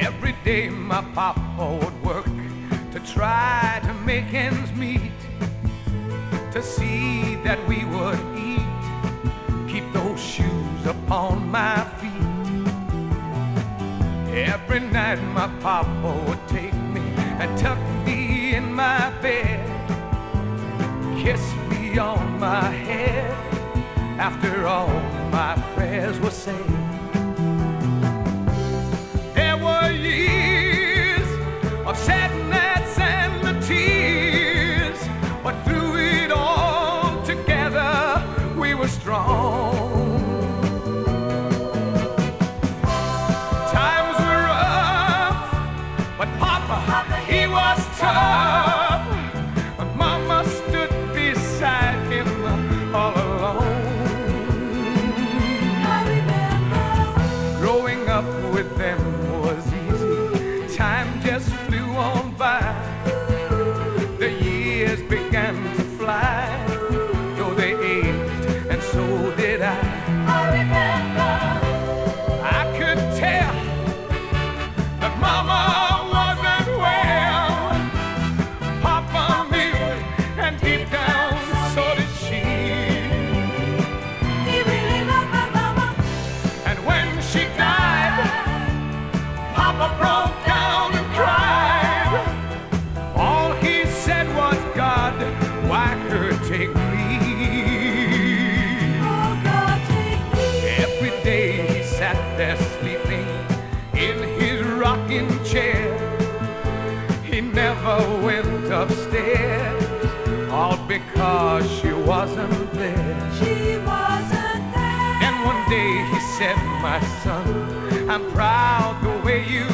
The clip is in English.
Every day my papa would work to try to make ends meet, to see that we would eat, keep those shoes upon my feet. Every night my papa would take me and tuck me in my bed, kiss me on my head after all my prayers were said. There were years of sadness and the tears, but through it all together we were strong. Times were rough, but Papa, he was tough. But Mama stood beside him all alone. I remember Growing up with them was easy. Time just flew on by. The years began to fly, though they aged, and so did I. I remember I could tell that Mama wasn't well. Papa knew, and deep down so did she. he really loved my mama. And when she died, Papa broke down and cried. All he said was, God, why her take me? Oh God, take me. Every day he sat there sleeping in his rocking chair. He never went upstairs, all because she wasn't there. She wasn't there. Then one day he said, my son, I'm proud the way you